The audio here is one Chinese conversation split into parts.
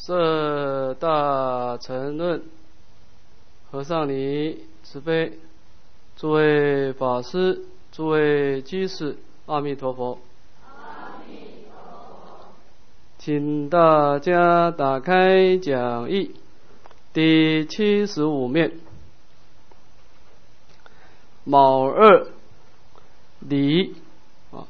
摄大乘论，和尚你慈悲，诸位法师，诸位居士，阿弥陀佛。 阿弥陀佛。 请大家打开讲义第75面，卯二离啊。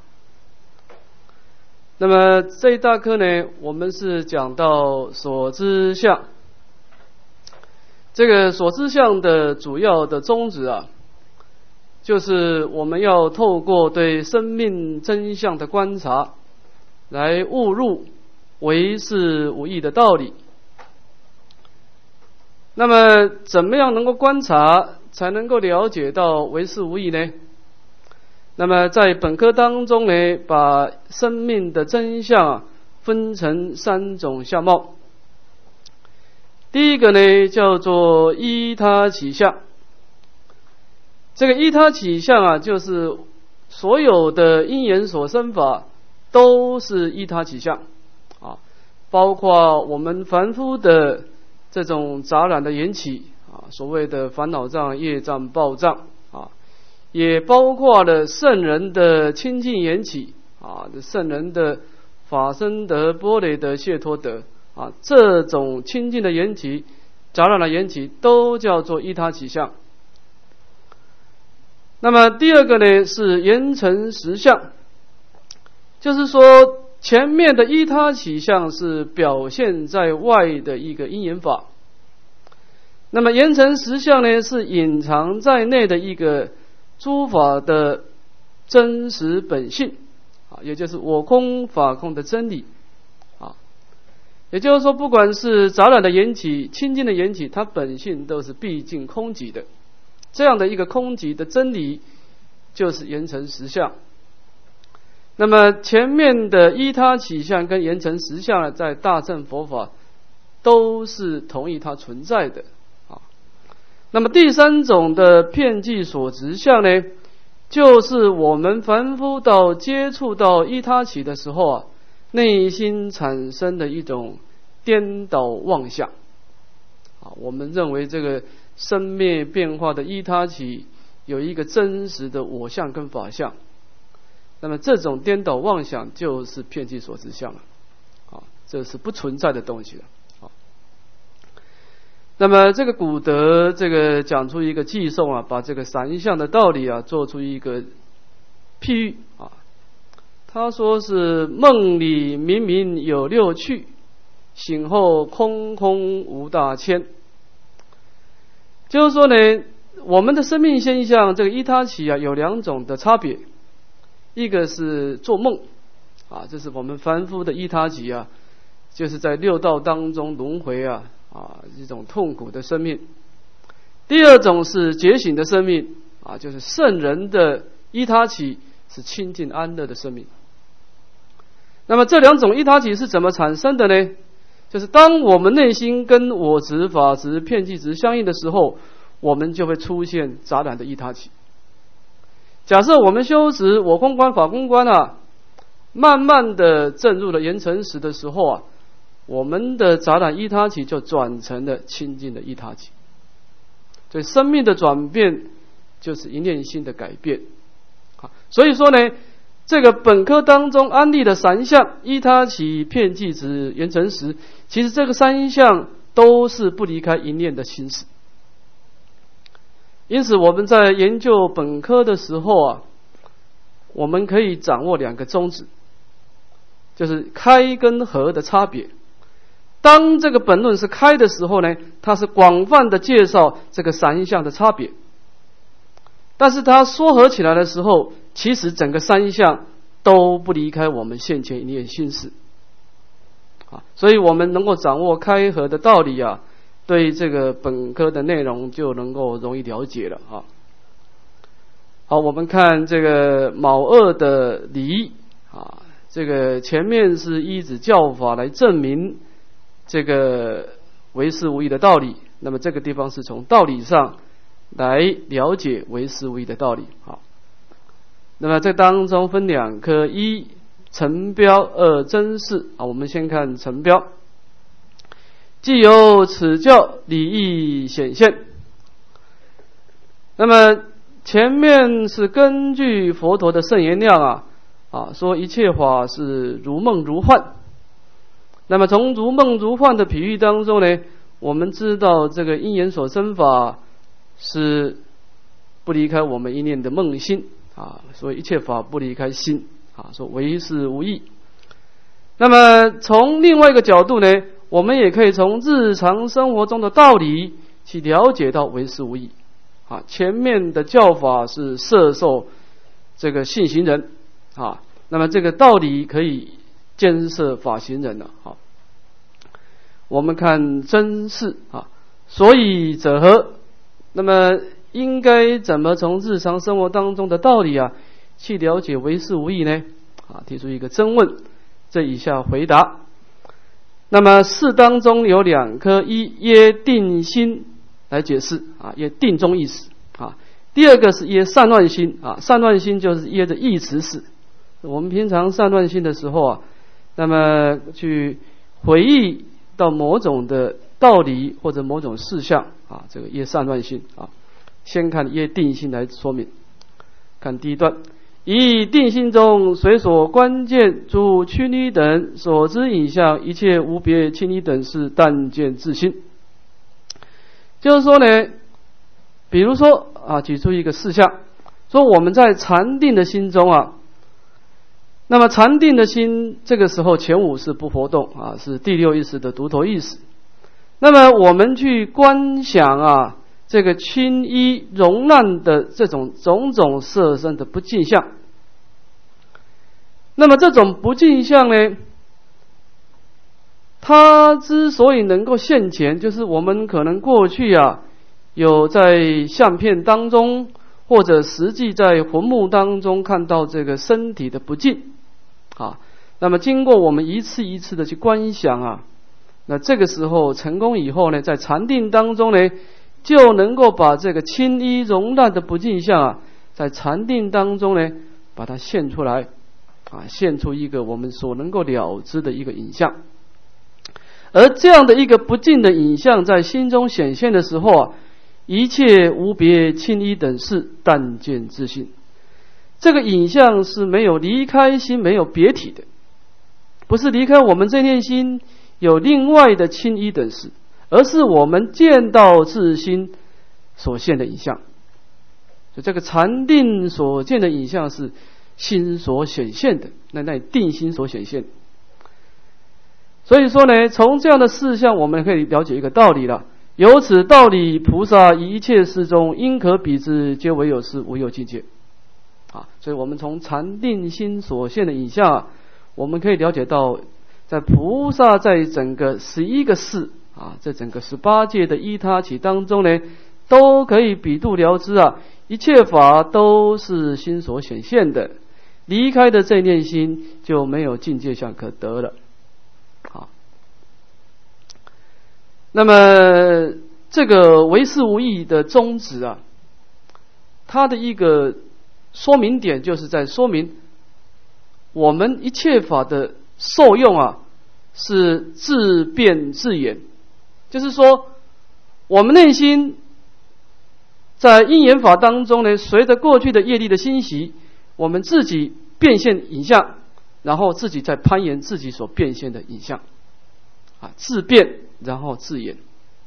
那么这一大课呢，我们是讲到所知相。这个所知相的主要的宗旨啊，就是我们要透过对生命真相的观察，来悟入唯识无义的道理。那么怎么样能够观察才能够了解到唯识无义呢？那么在本科当中呢，把生命的真相分成3种相貌。第一个呢，叫做依他起相。这个依他起相啊，就是所有的因缘所生法都是依他起相啊，包括我们凡夫的这种杂染的缘起啊，所谓的烦恼障、业障、报障啊，也包括了圣人的清净缘起啊，圣人的法身德、般若德、解脱德啊，这种清净的缘起、杂染的缘起都叫做依他起相。那么第二个呢，是缘成实相，就是说前面的依他起相是表现在外的一个因缘法，那么缘成实相呢，是隐藏在内的一个诸法的真实本性啊，也就是我空法空的真理啊。也就是说，不管是杂染的缘起、清净的缘起，它本性都是毕竟空寂的。这样的一个空寂的真理，就是缘成实相。那么前面的依他起相跟缘成实相呢，在大乘佛法都是同意它存在的啊。那么第3种的遍计所执相呢，就是我们凡夫到接触到依他起的时候啊，内心产生的一种颠倒妄想啊。我们认为这个生灭变化的依他起有一个真实的我相跟法相，那么这种颠倒妄想就是遍计所执相了啊，这是不存在的东西了啊。那么这个古德这个讲出一个偈颂啊，把这个三相的道理啊做出一个譬喻啊。他说是梦里明明有6趣，醒后空空无大千。就是说呢，我们的生命现象这个依他起啊，有2种的差别。一个是做梦啊，这是我们凡夫的依他起啊，就是在6道当中轮回啊，一种痛苦的生命。第2种是觉醒的生命啊，就是圣人的依他起是清净安乐的生命。那么这2种依他起是怎么产生的呢？就是当我们内心跟我执、法执、遍计执相应的时候，我们就会出现杂染的依他起。假设我们修持我空观、法空观啊，慢慢的证入了缘成实的时候啊，我们的杂染依他起就转成了清净的依他起。所以生命的转变就是一念心的改变。所以说呢，这个本科当中安立的3项依他起、遍计执、缘成实，其实这个3项都是不离开一念的心识。因此我们在研究本科的时候啊，我们可以掌握2个宗旨，就是开跟合的差别。当这个本论是开的时候呢，它是广泛的介绍这个3项的差别，但是它缩合起来的时候，其实整个3项都不离开我们现前一念心识啊。所以我们能够掌握开合的道理啊，对这个本科的内容就能够容易了解了啊。好，我们看这个卯二的离啊，这个前面是依止教法来证明这个唯识无义的道理，那么这个地方是从道理上来了解唯识无义的道理啊。那么这当中分2科，一尘标，2真实啊。我们先看尘标。 既有此教，理义显现。那么前面是根据佛陀的圣言量说一切法是如梦如幻。那么从如梦如幻的比喻当中呢，我们知道这个因缘所生法是不离开我们一念的梦心所以一切法不离开心说唯是无异。那么从另外一个角度呢，我们也可以从日常生活中的道理去了解到唯是无异前面的教法是摄受这个信行人那么这个道理可以兼摄法行人了我们看真事所以者何？那么应该怎么从日常生活当中的道理去了解唯是无异呢？提出一个真问，这以下回答。那么事当中有两科，一耶定心来解释耶定中意识第二个是耶散乱心散乱心就是耶的意识识。我们平常散乱心的时候那么去回忆到某种的道理或者某种事项这个耶散乱心先看耶定心来说明。看第一段，以定心中随所观见诸趋离等所知影像，一切无别亲离等是但见自心。就是说呢，比如说举出一个事项，说我们在禅定的心中那么禅定的心这个时候前五是不活动是第六意识的独头意识。那么我们去观想这个轻依容难的这种种种色身的不净相。那么这种不净相呢，它之所以能够现前，就是我们可能过去有在相片当中或者实际在魂目当中看到这个身体的不净那么经过我们一次一次的去观想那这个时候成功以后呢，在禅定当中呢，就能够把这个轻依容难的不净相在禅定当中呢，把它现出来现出一个我们所能够了知的一个影像。而这样的一个不净的影像在心中显现的时候一切无别轻依等事但见自性。这个影像是没有离开心，没有别体的，不是离开我们这念心有另外的轻依等事，而是我们见到自心所现的影像。所以这个禅定所见的影像是心所显现的，那定心所显现。所以说呢，从这样的事项我们可以了解一个道理了。由此道理，菩萨一切事中应可比之，皆唯有是无有境界所以我们从禅定心所现的影像我们可以了解到，在菩萨在整个11个事这整个18界的依他起当中呢，都可以比度了知一切法都是心所显现的，离开的这念心就没有境界相可得了那么这个唯是无异的宗旨它的一个说明点就是在说明我们一切法的受用是自变自演。就是说我们内心在因缘法当中呢，随着过去的业力的兴习，我们自己变现影像，然后自己在攀岩自己所变现的影像自变然后自演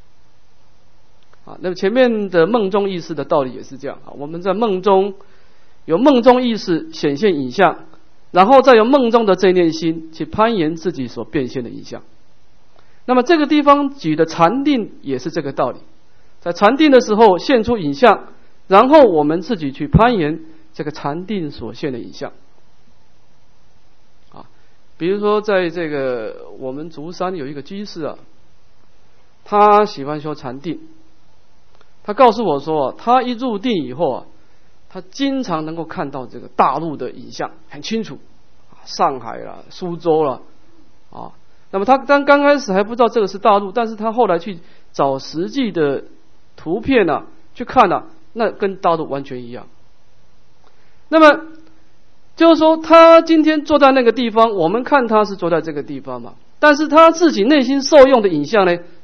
那么前面的梦中意识的道理也是这样我们在梦中有梦中意识显现影像，然后再由梦中的这念心去攀岩自己所变现的影像。那么这个地方举的禅定也是这个道理，在禅定的时候现出影像，然后我们自己去攀岩这个禅定所现的影像比如说在这个我们竹山有一个居士他喜欢修禅定，他告诉我说他一入定以后他经常能够看到这个大陆的影像很清楚上海啦苏州啦那么他刚开始还不知道这个是大陆，但是他后来去找实际的图片去看那跟大陆完全一样。那么就是说他今天坐在那个地方，我们看他是坐在这个地方嘛，但是他自己内心受用的影像呢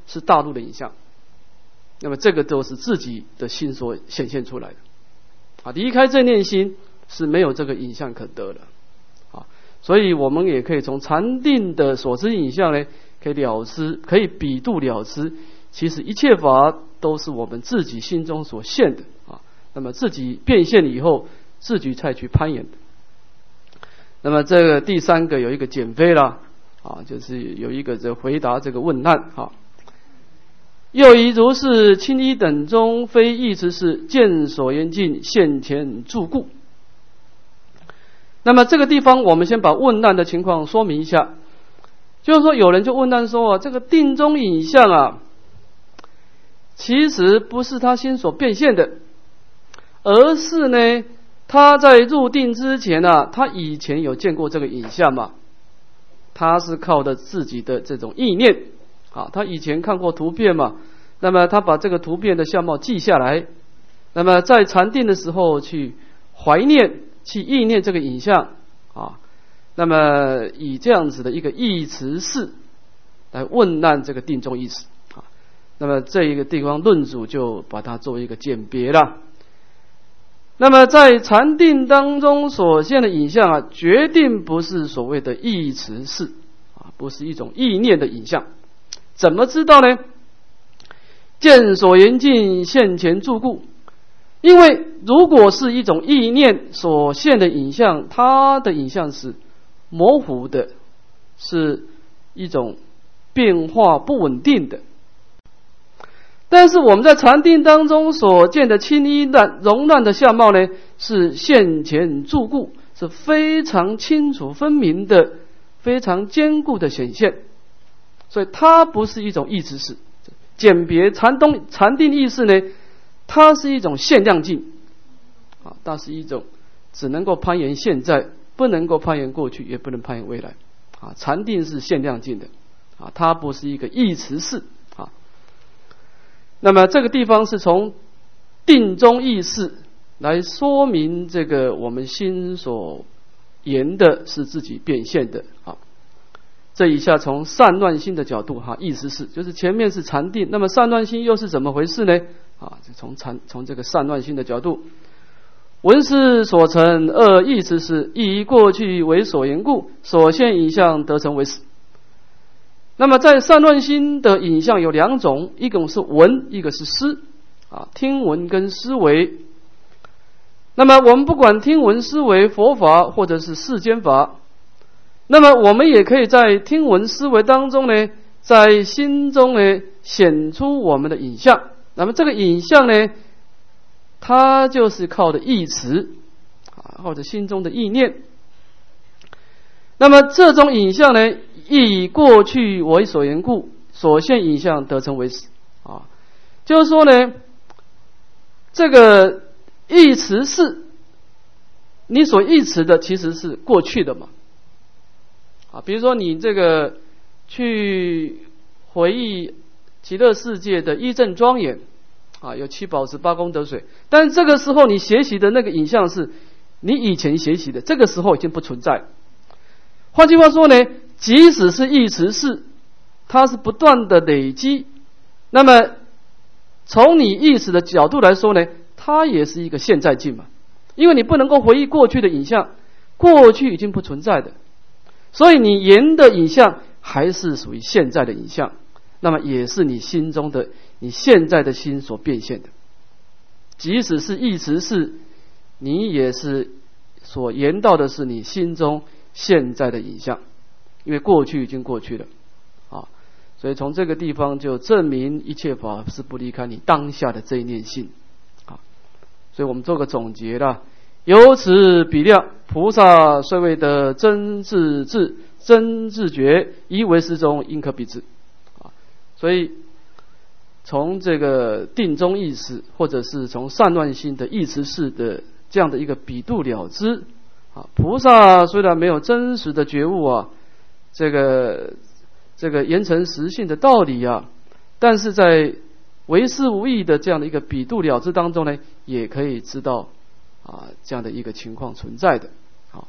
是大陆的影像。那么这个都是自己的心所显现出来的啊，离开这念心是没有这个影像可得的啊。所以我们也可以从禅定的所知影像呢，可以了知，可以比度了知，其实一切法都是我们自己心中所现的啊。那么自己变现以后，自己才去攀岩的。那么这个第三个有一个减非啦啊，就是有一个这回答这个问难啊。又以如是清一等中非义之事，见所缘境现前住故。那么这个地方我们先把问难的情况说明一下，就是说有人就问难说啊，这个定中影像啊，其实不是他心所变现的，而是呢他在入定之前啊，他以前有见过这个影像嘛，他是靠着自己的这种意念啊，他以前看过图片嘛，那么他把这个图片的相貌记下来，那么在禅定的时候去怀念、去意念这个影像啊，那么以这样子的一个意持式来问难这个定中意识啊，那么这一个地方论主就把它作为一个鉴别了。那么在禅定当中所现的影像啊，决定不是所谓的意持式啊，不是一种意念的影像。怎么知道呢？见所缘境现前住故。因为如果是一种意念所现的影像，它的影像是模糊的，是一种变化不稳定的。但是我们在禅定当中所见的清一容乱的相貌呢，是现前住故，是非常清楚分明的，非常坚固的显现。所以它不是一种意识式。鉴别禅定意识呢，它是一种限量境啊，它是一种只能够攀岩现在，不能够攀岩过去，也不能攀岩未来啊。禅定是限量境的啊，它不是一个意识式啊。那么这个地方是从定中意识来说明这个我们心所言的是自己变现的啊。这一下从散乱心的角度哈，意思是就是前面是禅定，那么散乱心又是怎么回事呢？啊，从这个散乱心的角度，闻思所成二意思是以过去为所言故，所现影像得成为实。那么在散乱心的影像有两种，一种是闻，一个是思啊，听闻跟思维。那么我们不管听闻思维佛法或者是世间法，那么我们也可以在听闻思维当中呢，在心中呢显出我们的影像。那么这个影像呢，它就是靠的意持啊，或者心中的意念。那么这种影像呢，以过去为所言故，所现影像得成为实啊。就是说呢，这个意持是你所意持的其实是过去的嘛。啊，比如说你这个去回忆极乐世界的一正庄严啊，有七宝池八功德水，但这个时候你学习的那个影像是你以前学习的，这个时候已经不存在。换句话说呢，即使是意持式，它是不断的累积，那么从你意识的角度来说呢，它也是一个现在境嘛，因为你不能够回忆过去的影像，过去已经不存在的。所以你言的影像还是属于现在的影像，那么也是你心中的你现在的心所变现的。即使是意持式，你也是所言到的是你心中现在的影像，因为过去已经过去了啊。所以从这个地方就证明一切法是不离开你当下的这一念性啊。所以我们做个总结了。由此比量，菩萨虽未得真自智、真自觉，以为世中应可比之啊。所以从这个定中意识，或者是从散乱心的意持式的这样的一个比度了知啊，菩萨虽然没有真实的觉悟啊，这个言成实性的道理啊，但是在为师无益的这样的一个比度了知当中呢，也可以知道啊，这样的一个情况存在的。好，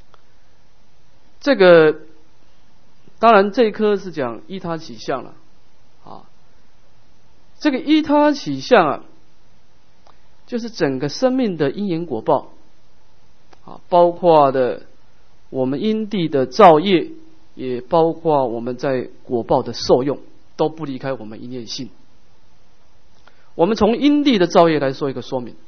这个当然这一科是讲依他起相了啊，这个依他起相啊，就是整个生命的因缘果报啊，包括的我们因地的造业，也包括我们在果报的受用，都不离开我们一念心。我们从因地的造业来说一个说明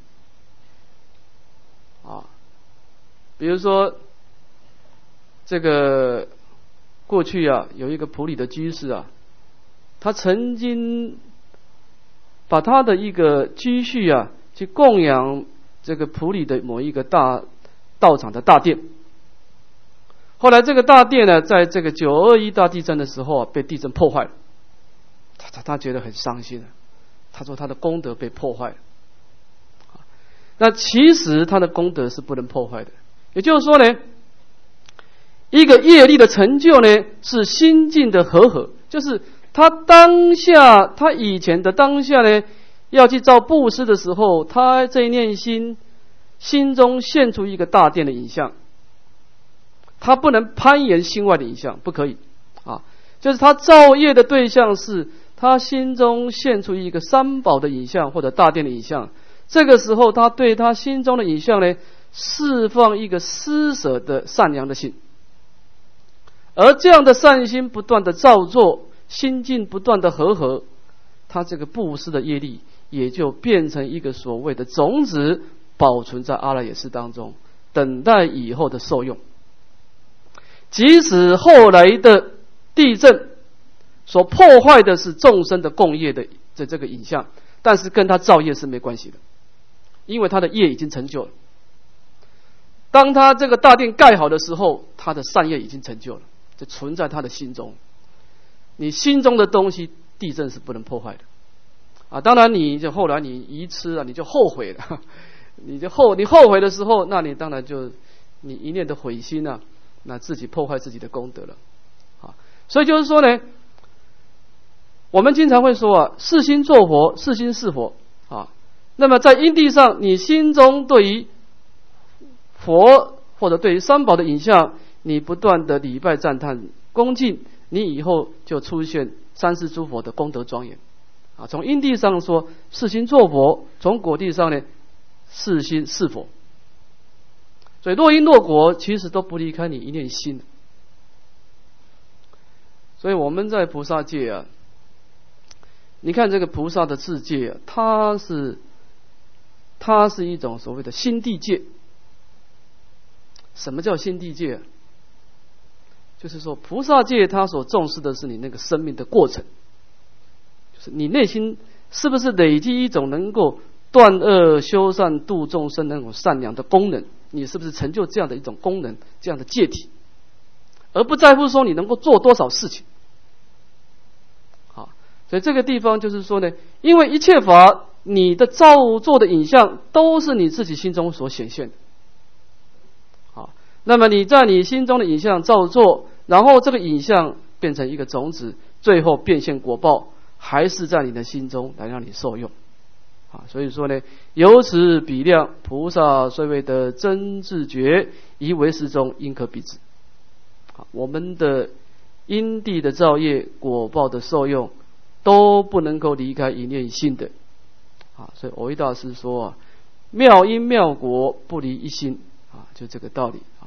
啊，比如说这个过去啊，有一个埔里的居士啊，他曾经把他的一个积蓄啊，去供养这个埔里的某一个大道场的大殿。后来这个大殿呢，在这个921大地震的时候啊，被地震破坏了，他觉得很伤心啊。他说他的功德被破坏了，那其实他的功德是不能破坏的。也就是说呢，一个业力的成就呢，是心境的和合，就是他当下，他以前的当下呢，要去造布施的时候，他这一念心中现出一个大殿的影像，他不能攀岩心外的影像，不可以啊。就是他造业的对象是他心中现出一个三宝的影像或者大殿的影像，这个时候他对他心中的影像呢，释放一个施舍的善良的心，而这样的善心不断的造作，心境不断的和合，他这个布施的业力也就变成一个所谓的种子，保存在阿赖耶识当中，等待以后的受用。即使后来的地震所破坏的是众生的共业的这个影像，但是跟他造业是没关系的，因为他的业已经成就了。当他这个大殿盖好的时候，他的善业已经成就了，就存在他的心中。你心中的东西，地震是不能破坏的啊！当然，你就后来你愚痴啊，你就后悔了，你后悔的时候，那你当然就你一念的悔心啊，那自己破坏自己的功德了啊！所以就是说呢，我们经常会说啊，是心作佛，是心是佛啊。那么在因地上，你心中对于佛或者对于三宝的影像，你不断的礼拜赞叹恭敬，你以后就出现三世诸佛的功德庄严啊。从因地上说是心作佛，从果地上呢是心是佛。所以若因若果，其实都不离开你一念心。所以我们在菩萨界啊，你看这个菩萨的世界啊，它是一种所谓的心地界。什么叫心地界啊？就是说菩萨界它所重视的是你那个生命的过程，就是你内心是不是累积一种能够断恶修善度众生那种善良的功能，你是不是成就这样的一种功能，这样的界体，而不在乎说你能够做多少事情。好，所以这个地方就是说呢，因为一切法你的造作的影像都是你自己心中所显现的。好，那么你在你心中的影像造作，然后这个影像变成一个种子，最后变现果报，还是在你的心中来让你受用啊。所以说呢，由此比量，菩萨虽未得真自觉，以为识中应可比之。我们的因地的造业，果报的受用，都不能够离开一念心的啊。所以藕益大师说啊，妙因妙果不离一心啊，就这个道理啊。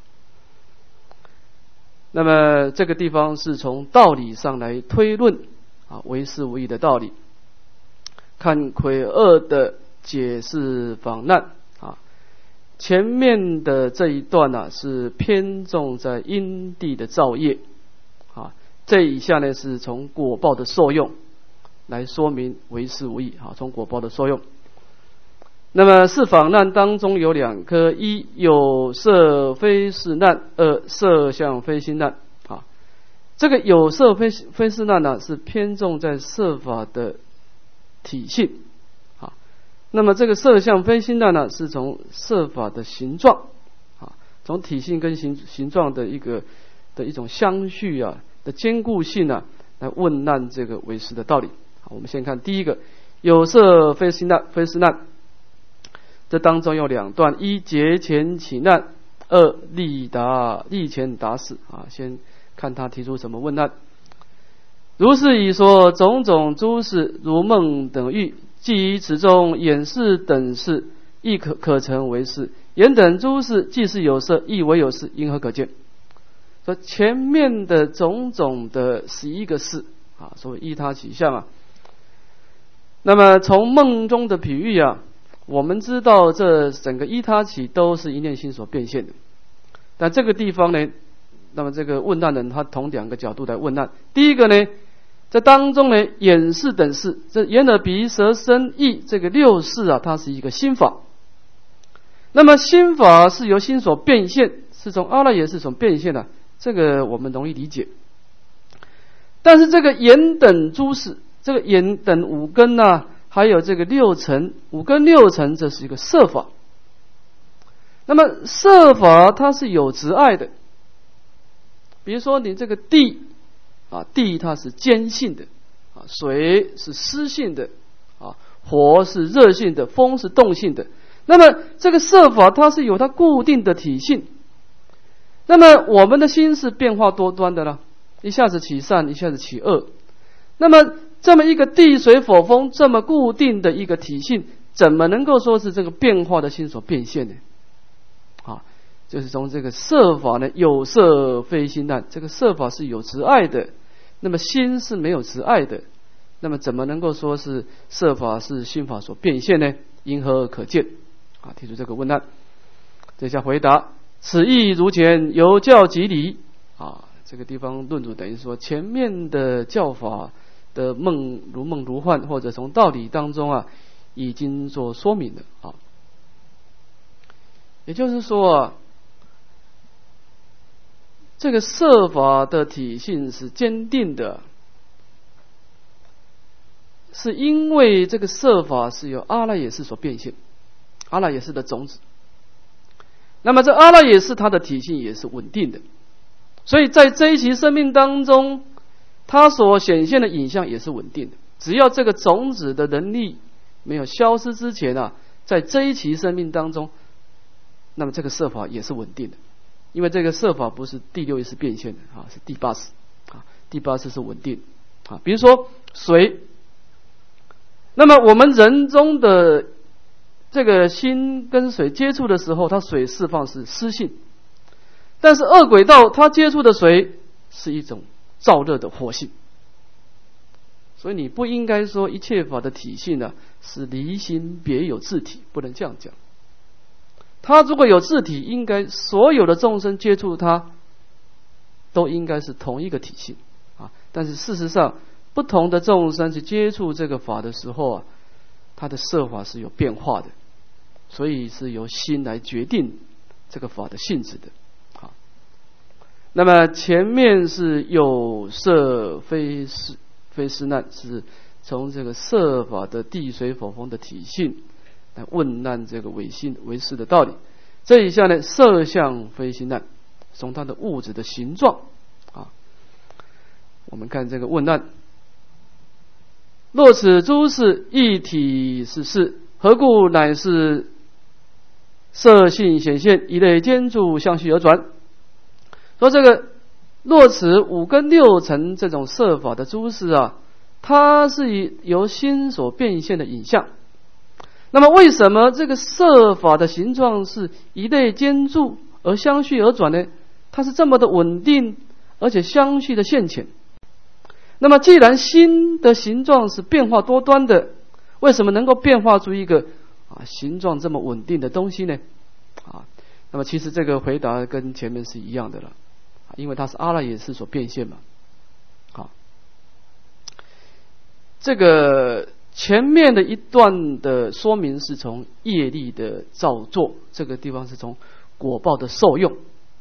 那么这个地方是从道理上来推论啊，唯识无义的道理。看癸二的解释访难啊，前面的这一段呢，是偏重在因地的造业啊，这以下呢是从果报的受用来说明唯识无义啊，从果报的受用。那么是访难当中有两科，一有色非是难，二色相非心难啊。这个有色非是难呢，是偏重在色法的体性啊。那么这个色相非心难呢，是从色法的形状啊，从体性跟形状的一种相续啊的坚固性啊，来问难这个唯识的道理。好，我们先看第一个，有色非是难。这当中有两段，一节前起难，二立前答事啊。先看他提出什么问难。 如是以说种种诸事，如梦等欲，即于此中眼识等事，亦可成为事。眼等诸事，既是有色，亦为有事，因何可见？说前面的种种的11个事啊，所谓依他起相啊。那么从梦中的比喻啊，我们知道这整个依他起都是一念心所变现的。但这个地方呢，那么这个问难人他从2个角度来问难。第一个呢，这当中呢，眼识等事，这眼耳鼻舌身意这个6事啊，它是一个心法。那么心法是由心所变现，是从阿赖耶识所变现的，这个我们容易理解。但是这个眼等诸事，这个眼等5根啊，还有这个6尘，5根6尘，这是一个色法。那么色法它是有执爱的，比如说你这个地啊，地它是坚性的啊，水是湿性的啊，火是热性的，风是动性的。那么这个色法它是有它固定的体性。那么我们的心是变化多端的了，一下子起善，一下子起恶。那么这么一个地水火风这么固定的一个体性，怎么能够说是这个变化的心所变现呢？啊，就是从这个色法呢，有色非心难，这个色法是有执爱的，那么心是没有执爱的，那么怎么能够说是色法是心法所变现呢？因何可见？啊，提出这个问难。这下回答：此义如前，由教即理。啊，这个地方论主等于说前面的教法的梦如幻，或者从道理当中啊，已经做说明了啊。也就是说啊，这个色法的体性是坚定的，是因为这个色法是由阿赖耶识所变现，阿赖耶识的种子。那么这阿赖耶识它的体性也是稳定的，所以在这一期生命当中，它所显现的影像也是稳定的。只要这个种子的能力没有消失之前啊，在这一期生命当中，那么这个色法也是稳定的，因为这个色法不是第6意识变现的啊，是第8识啊，第8识是稳定啊。比如说水，那么我们人中的这个心跟水接触的时候，它水释放是湿性，但是恶鬼道它接触的水是一种燥热的火性。所以你不应该说一切法的体性呢，是离心别有自体，不能这样讲。它如果有自体，应该所有的众生接触它都应该是同一个体性啊。但是事实上，不同的众生去接触这个法的时候啊，它的色法是有变化的，所以是由心来决定这个法的性质的。好，那么前面是有色非实难，是从这个色法的地水火风的体性来问难这个唯心唯识的道理。这一下呢，色相非心难，从它的物质的形状啊，我们看这个问难。若此诸事一体是事，何故乃是色性显现，一类兼住相续而转？说这个若此5根6尘这种色法的诸事啊，它是由心所变现的影像。那么为什么这个色法的形状是一类兼住而相续而转呢？它是这么的稳定，而且相续的现前。那么既然心的形状是变化多端的，为什么能够变化出一个形状这么稳定的东西呢？那么其实这个回答跟前面是一样的了，因为它是阿赖耶识所变现嘛。这个前面的一段的说明是从业力的造作，这个地方是从果报的受用。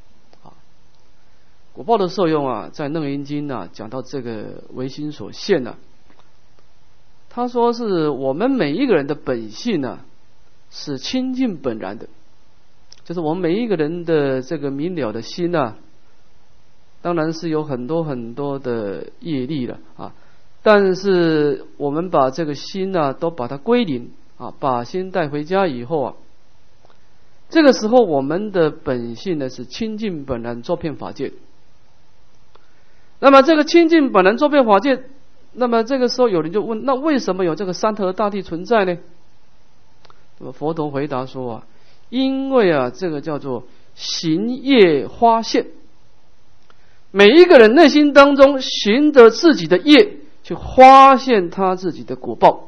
果报的受用啊，在《楞严经》啊讲到这个唯心所现啊，他说是我们每一个人的本性啊是清净本然的，就是我们每一个人的这个明了的心啊，当然是有很多很多的业力了啊，但是我们把这个心啊都把它归零啊，把心带回家以后啊，这个时候我们的本性呢是清净本然，周遍法界。 那么这个清净本能周遍法界，那么这个时候有人就问，那为什么有这个山河大地存在呢？那么佛陀回答说因为这个叫做行业花现，每一个人内心当中循着自己的业去发现他自己的果报。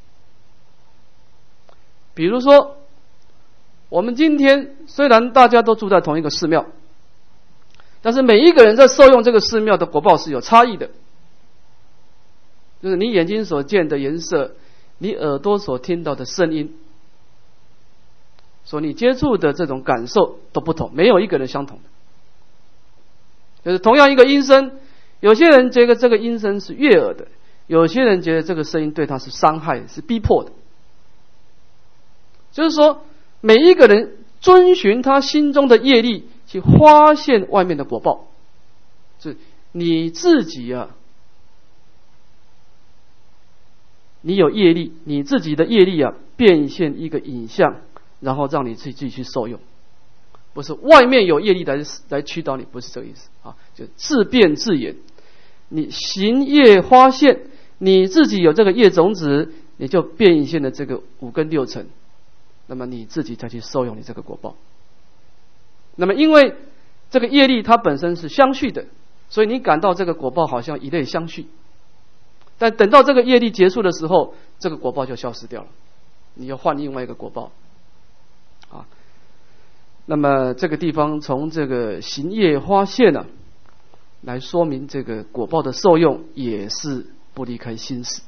比如说我们今天虽然大家都住在同一个寺庙，但是每一个人在受用这个寺庙的果报是有差异的，就是你眼睛所见的颜色，你耳朵所听到的声音，所你接触的这种感受都不同，没有一个人相同的。就是同样一个音声，有些人觉得这个音声是悦耳的，有些人觉得这个声音对他是伤害，是逼迫的。就是说每一个人遵循他心中的业力去发现外面的果报，是你自己你有业力，你自己的业力变现一个影像，然后让你自己去受用，不是外面有业力来驱导你，不是这个意思就自变自演。你行业发现，你自己有这个业种子，你就变现了这个五根六尘，那么你自己再去受用你这个果报。那么因为这个业力它本身是相续的，所以你感到这个果报好像一类相续，但等到这个业力结束的时候，这个果报就消失掉了，你要换另外一个果报那么这个地方从这个行业发现来说明这个果报的受用也是不离开心识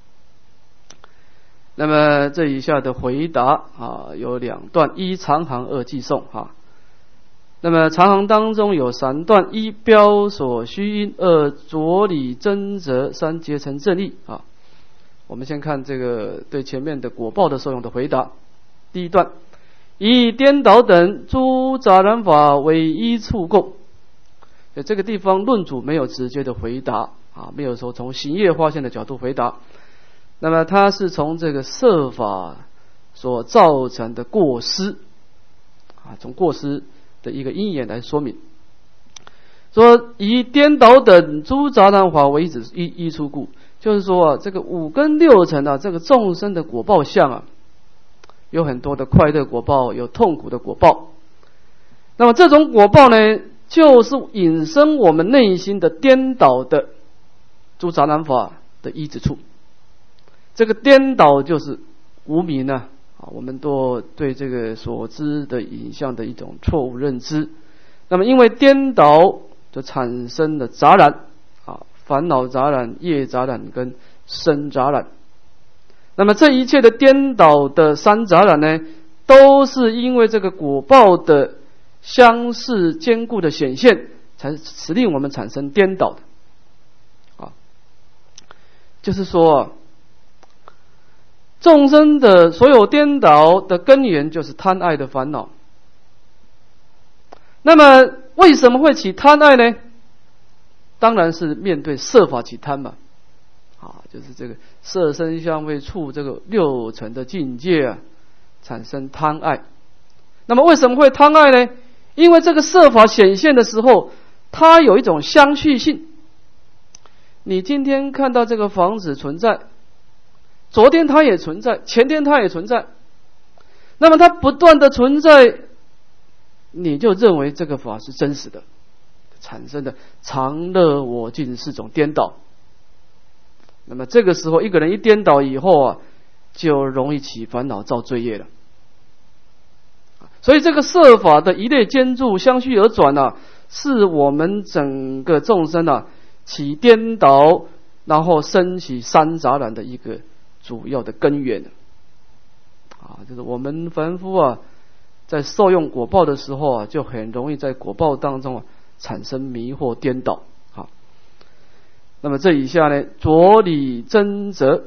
那么这以下的回答有两段，一长行二寄送那么长行当中有三段，一标所须因，二着理真则，三结成正义我们先看这个对前面的果报的受用的回答。第一段，以颠倒等诸杂染法为依处供。这个地方论主没有直接的回答没有说从行业发现的角度回答，那么他是从这个色法所造成的过失从过失的一个因缘来说明，说以颠倒等诸杂染法为依处故，就是说这个五根六尘这个众生的果报相有很多的快乐果报，有痛苦的果报。那么这种果报呢，就是引生我们内心的颠倒的诸杂染法的依止处。这个颠倒就是无明我们都对这个所知的影像的一种错误认知。那么因为颠倒就产生了杂染烦恼杂染、业杂染跟身杂染。那么这一切的颠倒的三杂染呢，都是因为这个果报的相似坚固的显现，才使令我们产生颠倒的就是说众生的所有颠倒的根源就是贪爱的烦恼。那么为什么会起贪爱呢？当然是面对色法起贪嘛就是这个色声香味触这个六尘的境界产生贪爱。那么为什么会贪爱呢？因为这个色法显现的时候，它有一种相续性。你今天看到这个房子存在，昨天它也存在，前天它也存在，那么它不断的存在，你就认为这个法是真实的，产生的常乐我净是种颠倒。那么这个时候一个人一颠倒以后就容易起烦恼造罪业了。所以这个色法的一类兼著相续而转是我们整个众生起颠倒然后生起三杂染的一个主要的根源就是我们凡夫在受用果报的时候就很容易在果报当中产生迷惑颠倒那么这以下呢，着理真则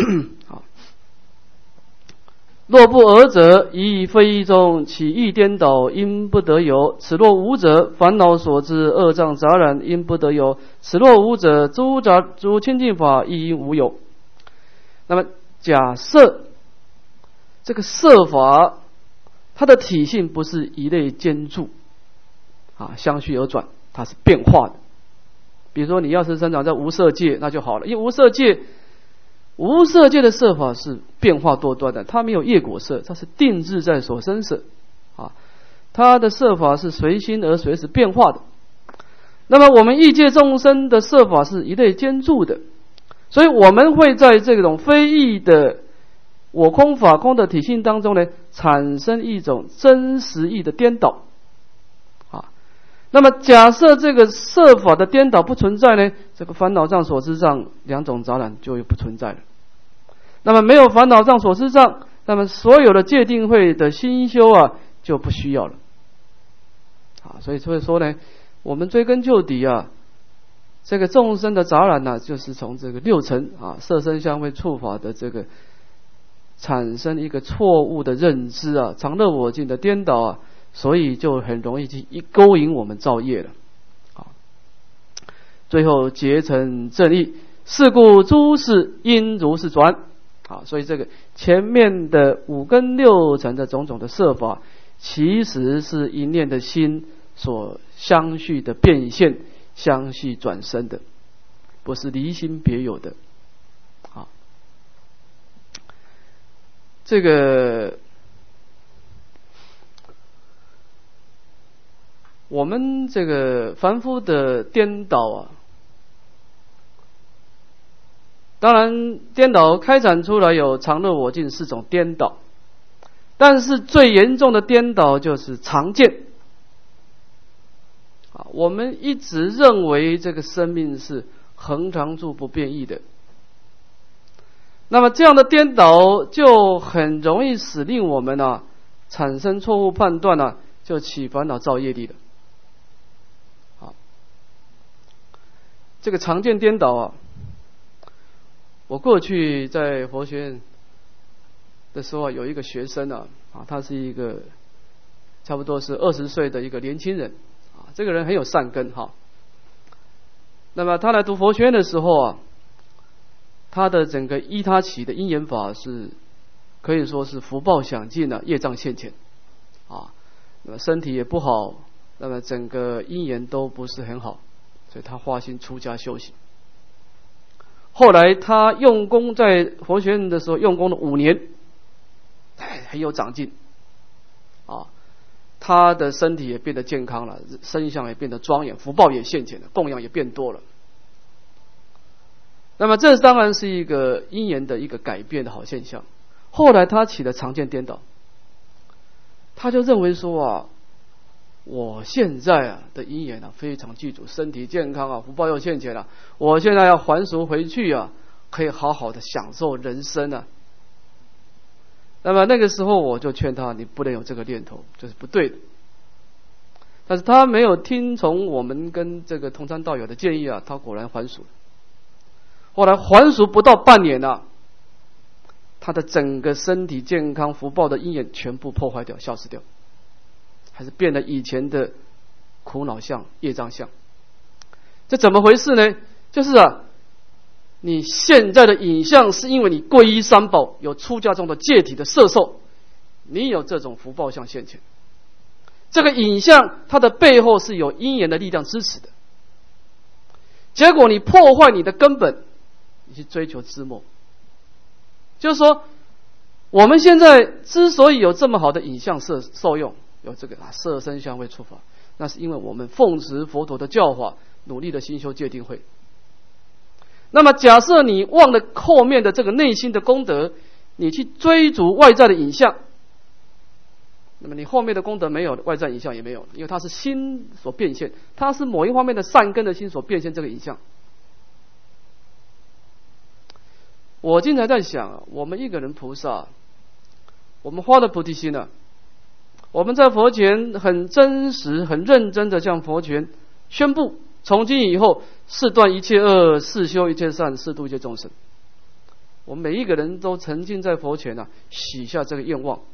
若不尔者，以非中起意颠倒，因不得有；此若无者，烦恼所致恶障杂染，因不得有；此若无者，诸清净法亦因无有。那么假设这个色法它的体性不是一类兼著相续而转，它是变化的。 比如说你要是生长在无色界，那就好了，因为无色界的色法是变化多端的，它没有业果色，它是定制在所生色啊，它的色法是随心而随时变化的。那么我们异界众生的色法是一类兼住的，所以我们会在这种非异的我空法空的体性当中呢，产生一种真实义的颠倒啊。那么假设这个色法的颠倒不存在呢，这个烦恼障所知障两种杂染就不存在了。那么没有烦恼障所知障，那么所有的戒定慧的心修啊就不需要了啊。所以说呢，我们追根究底啊，这个众生的杂染呢，就是从这个六尘啊，色声香味触法的这个产生一个错误的认知啊，常乐我净的颠倒啊，所以就很容易去勾引我们造业了啊。最后结成正义，是故诸事应如是转啊。所以这个前面的五根六尘的种种的色法，其实是一念的心所相续的变现，相续转生的，不是离心别有的啊。这个我们这个凡夫的颠倒啊，当然颠倒开展出来有常乐我净四种颠倒，但是最严重的颠倒就是常见啊。我们一直认为这个生命是恒常住不变异的，那么这样的颠倒就很容易使令我们啊产生错误判断啊，就起烦恼造业力了。好，这个常见颠倒啊，我过去在佛学院的时候有一个学生啊，他是一个差不多是20岁的一个年轻人啊，这个人很有善根哈。那么他来读佛学院的时候啊，他的整个依他起的因缘法是可以说是福报享尽了，业障现前啊，那么身体也不好，那么整个因缘都不是很好，所以他花心出家修行。后来他用功在佛学院的时候用功了5年，很有长进啊，他的身体也变得健康了，身相也变得庄严，福报也现前了，供养也变多了。那么这当然是一个因缘的一个改变的好现象。后来他起了常见颠倒，他就认为说啊，我现在啊的因缘啊非常具足，身体健康啊，福报又现前了，我现在要还俗回去啊，可以好好的享受人生啊。那么那个时候我就劝他，你不能有这个念头，这是不对的。但是他没有听从我们跟这个同参道友的建议啊，他果然还俗。后来还俗不到半年啊，他的整个身体健康福报的因缘全部破坏掉，消失掉，还是变了以前的苦恼相、业障相。这怎么回事呢？就是啊，你现在的影像是因为你皈依三宝，有出家中的戒体的摄受，你有这种福报相现前。这个影像它的背后是有因缘的力量支持的，结果你破坏你的根本，你去追求知末。就是说我们现在之所以有这么好的影像受用，有这个色声香味触法，那是因为我们奉持佛陀的教法，努力的心修戒定慧。那么假设你忘了后面的这个内心的功德，你去追逐外在的影像，那么你后面的功德没有，外在影像也没有，因为它是心所变现，它是某一方面的善根的心所变现这个影像。我经常在想啊，我们一个人菩萨，我们发的菩提心啊，我们在佛前很真实、很认真的向佛前宣布，从今以后誓断一切恶，誓修一切善，誓度一切众生。我们每一个人都沉浸在佛前啊，许下这个愿望。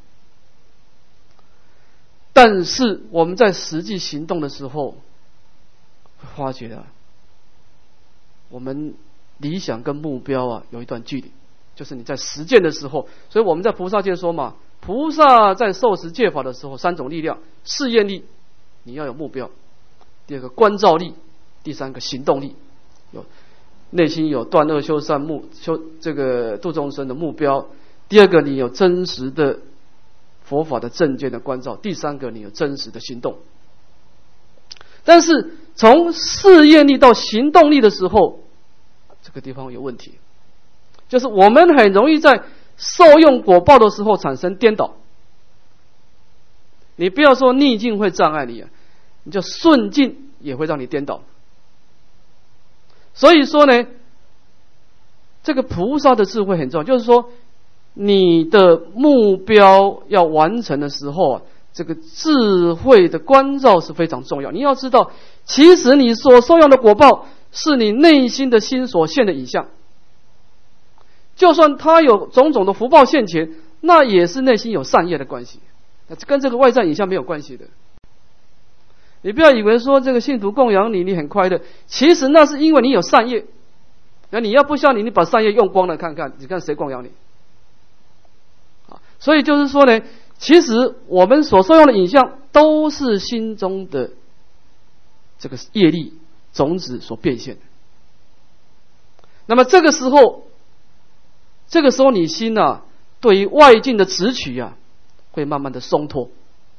但是我们在实际行动的时候，发觉啊，我们理想跟目标啊有一段距离，就是你在实践的时候。所以我们在菩萨界说嘛，菩萨在受持戒法的时候，3种力量：试验力，你要有目标；第2个观照力；第3个行动力。 内心有断恶修善这个度众生的目标；第二个，你有真实的佛法的正见的关照；第三个，你有真实的行动。但是从事业力到行动力的时候，这个地方有问题，就是我们很容易在受用果报的时候产生颠倒。你不要说逆境会障碍你啊，你就顺境也会让你颠倒。所以说呢，这个菩萨的智慧很重要，就是说你的目标要完成的时候啊，这个智慧的关照是非常重要。你要知道，其实你所受用的果报是你内心的心所现的影像，就算他有种种的福报现前，那也是内心有善业的关系，跟这个外在影像没有关系的。你不要以为说这个信徒供养你很快乐，其实那是因为你有善业。那你要不像你把善业用光了，看看你看谁供养你啊？所以就是说呢，其实我们所受用的影像都是心中的这个业力种子所变现的。那么这个时候你心啊，对于外境的执取啊，会慢慢的松脱。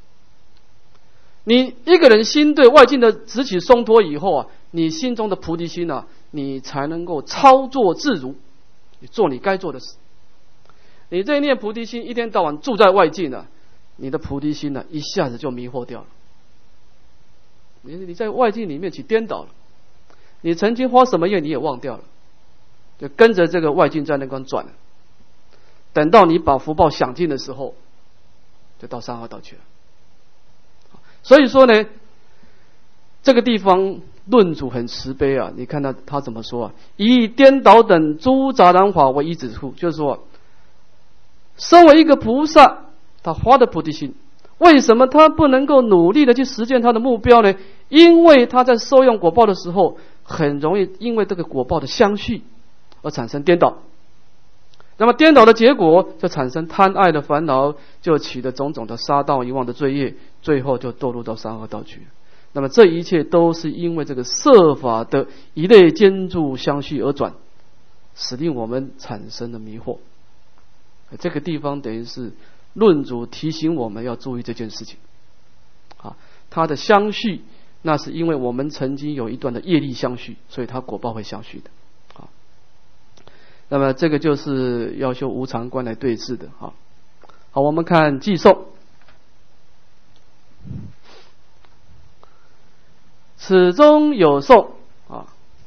你一个人心对外境的执取松脱以后啊，你心中的菩提心啊，你才能够操作自如，你做你该做的事。你这一念菩提心一天到晚住在外境啊，你的菩提心啊一下子就迷惑掉了。你在外境里面起颠倒了，你曾经花什么愿你也忘掉了，就跟着这个外境在那边转了。等到你把福报享尽的时候，就到三恶道去了。所以说呢，这个地方论主很慈悲啊，你看他怎么说啊？以颠倒等诸杂染法为依止处，就是说，身为一个菩萨，他发的菩提心，为什么他不能够努力的去实现他的目标呢？因为他在受用果报的时候，很容易因为这个果报的相续而产生颠倒。那么颠倒的结果就产生贪爱的烦恼，就起了种种的杀盗遗忘的罪业，最后就堕入到三恶道去。那么这一切都是因为这个色法的一类兼著相续而转，使令我们产生了迷惑。这个地方等于是论主提醒我们要注意这件事情啊，它的相续那是因为我们曾经有一段的业力相续，所以它果报会相续的啊。那么这个就是要修无常观来对治的啊。好，我们看偈颂。此中有颂啊，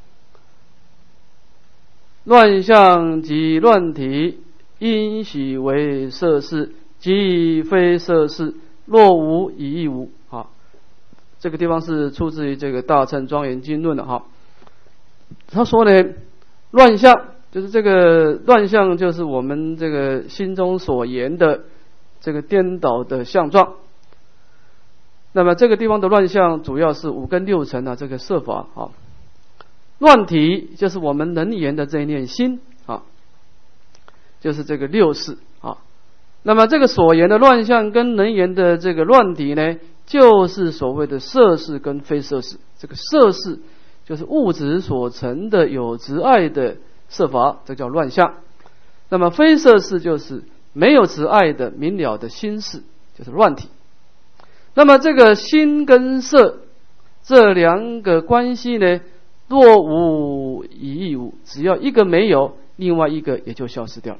乱象及乱体，因喜为色事，即非色事，若无已亦无啊。这个地方是出自于这个《大乘庄严经论》的哈。他说呢，乱象就是这个乱象，就是我们这个心中所言的这个颠倒的相状。那么这个地方的乱象主要是五根六尘啊，这个色法啊。乱体就是我们能言的这一念心啊，就是这个六识啊。那么这个所言的乱象跟能言的这个乱体呢，就是所谓的色识跟非色识。这个色识就是物质所成的有执爱的色法，这叫乱象。那么非色识就是没有执爱的明了的心识，就是乱体。那么这个心跟色这两个关系呢，若无已亦无，只要一个没有，另外一个也就消失掉了。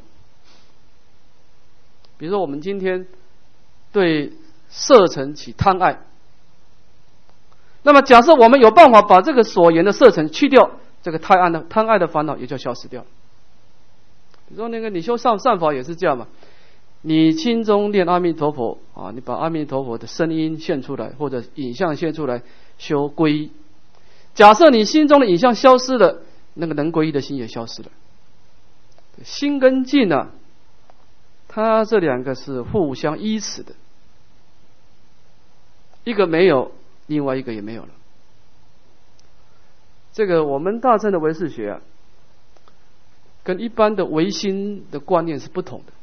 比如说我们今天对色尘起贪爱，那么假设我们有办法把这个所言的色尘去掉，这个贪爱的烦恼也就消失掉了。比如说那个你修善法也是这样嘛，你心中念阿弥陀佛啊，你把阿弥陀佛的声音现出来，或者影像现出来，修皈依。假设你心中的影像消失了，那个能皈依的心也消失了。心跟境啊，它这两个是互相依持的，一个没有，另外一个也没有了。这个我们大乘的唯识学啊，跟一般的唯心的观念是不同的。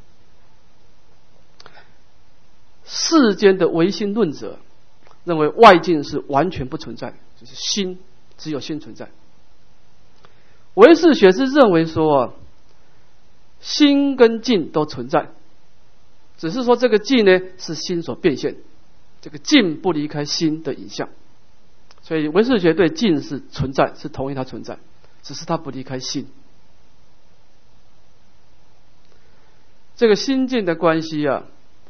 世间的唯心论者认为外境是完全不存在的，就是心，只有心存在。 唯识学是认为说心跟境都存在，只是说这个境呢是心所变现，这个境不离开心的影像，所以唯识学对境是存在，是同意它存在，只是它不离开心。这个心境的关系啊，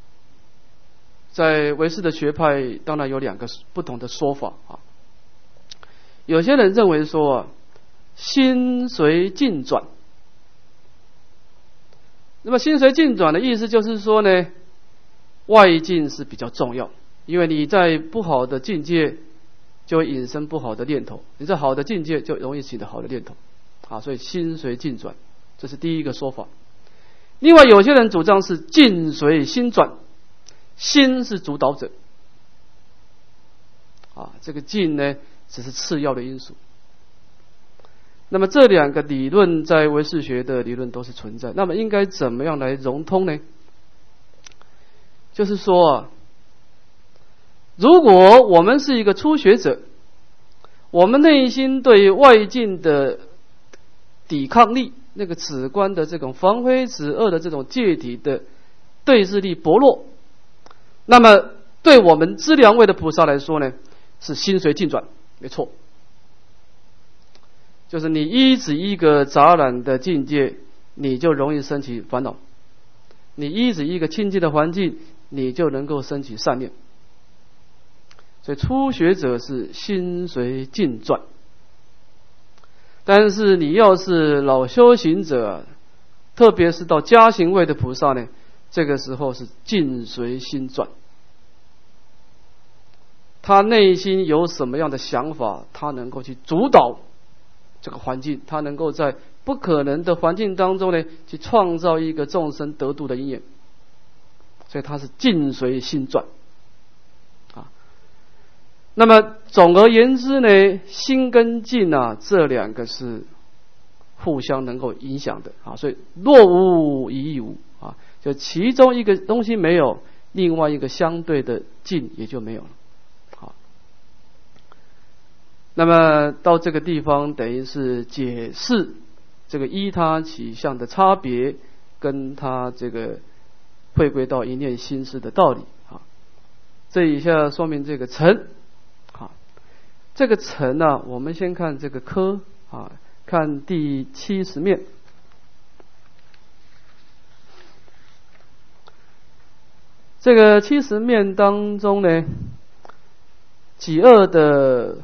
在唯识的学派当然有两个不同的说法啊。有些人认为说啊，心随境转。那么心随境转的意思就是说呢，外境是比较重要，因为你在不好的境界就会引生不好的念头，你在好的境界就容易起的好的念头啊，所以心随境转，这是第一个说法。另外有些人主张是境随心转，心是主导者啊，这个境呢只是次要的因素。那么这两个理论在唯识学的理论都是存在，那么应该怎么样来融通呢？就是说啊，如果我们是一个初学者，我们内心对外境的抵抗力，那个止观的这种防非止恶的这种戒体的对峙力薄弱，那么对我们知良位的菩萨来说呢，是心随境转，没错。就是你依止一个杂染的境界，你就容易生起烦恼；你依止一个清净的环境，你就能够生起善念。所以初学者是心随境转，但是你要是老修行者，特别是到加行位的菩萨呢，这个时候是境随心转。他内心有什么样的想法，他能够去主导这个环境，他能够在不可能的环境当中呢，去创造一个众生得度的因缘，所以他是境随心转啊。那么总而言之呢，心跟境啊，这两个是互相能够影响的啊。所以若无亦无啊，就其中一个东西没有，另外一个相对的境也就没有了。那么到这个地方，等于是解释这个依他起相的差别，跟他这个回归到一念心事的道理啊。这一下说明这个尘啊，这个尘呢，我们先看这个科啊，看第70面。这个70面当中呢，己二的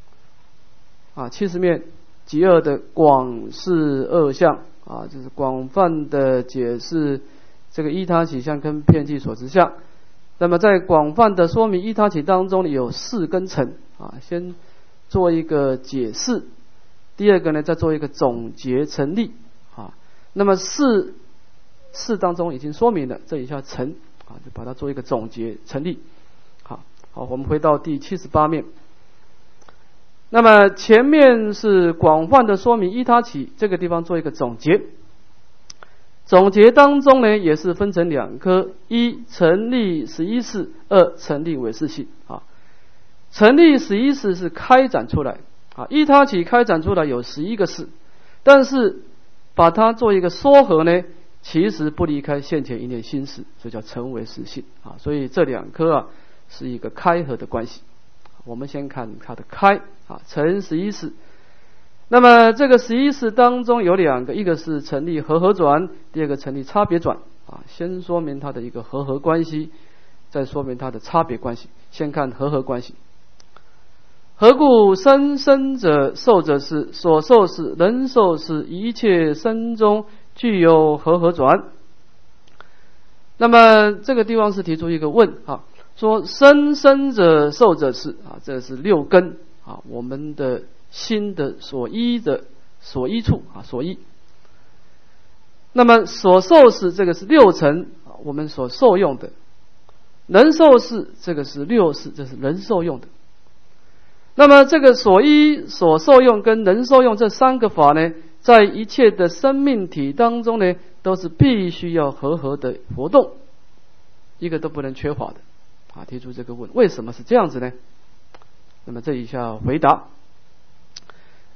70面己二的广释二相啊，就是广泛的解释这个依他起相跟遍计所执相。那么在广泛的说明依他起当中有事跟尘啊，先做一个解释，第二个呢再做一个总结成立啊。那么事当中已经说明了，这一下尘啊，就把它做一个总结成立。好，我们回到第78面。那么前面是广泛的说明依他起，这个地方做一个总结。总结当中呢，也是分成两科：一成立11事，二成立唯识性啊。成立11事是开展出来啊，依他起开展出来有11个事，但是把它做一个缩合呢，其实不离开现前一念心事，所以叫成唯识性啊。所以这两科啊是一个开合的关系。我们先看它的开啊，成11事。那么这个11事当中有两个，一个是成立和合转，第二个成立差别转啊。先说明它的一个和合关系，再说明它的差别关系。先看和合关系。何故生者受者是，所受是，人受是，一切生中具有和合转。那么这个地方是提出一个问啊，说生者受者是啊，这是六根啊，我们的心的所依处啊，所依。那么所受是，这个是六尘啊，我们所受用的。人受是，这个是六识，这是人受用的。那么这个所依所受用跟人受用这三个法呢，在一切的生命体当中呢，都是必须要和合的活动，一个都不能缺乏的啊。提出这个问，为什么是这样子呢？那么这一下回答，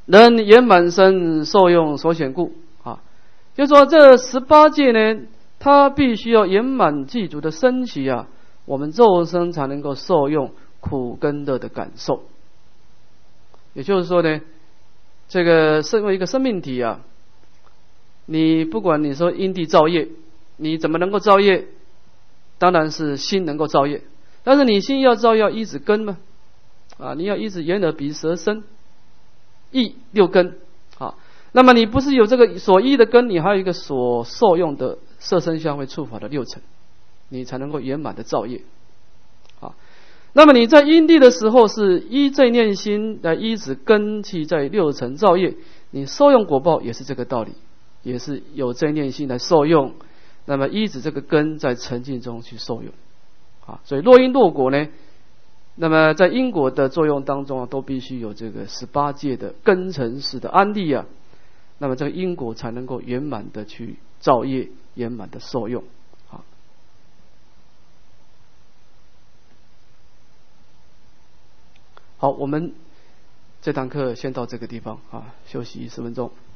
人圆满身，受用所显故啊。就说这18界呢，它必须要圆满具足的升起啊，我们肉身才能够受用苦跟乐的感受。也就是说呢，这个身为一个生命体啊，你不管你说因地造业，你怎么能够造业？当然是心能够造业，但是你心要造要依止根嘛，啊，你要依止眼耳鼻舌身意6根啊。那么你不是有这个所依的根，你还有一个所受用的色身香味触法的6层，你才能够圆满的造业啊。那么你在因地的时候是依这念心来依止根气在6层造业，你受用果报也是这个道理，也是有这念心来受用。那么依止这个根在沉静中去受用啊，所以落因落果呢，那么在因果的作用当中啊，都必须有这个18界的根尘式的安立啊，那么这个因果才能够圆满的去造业，圆满的受用啊。好，我们这堂课先到这个地方啊，休息10分钟。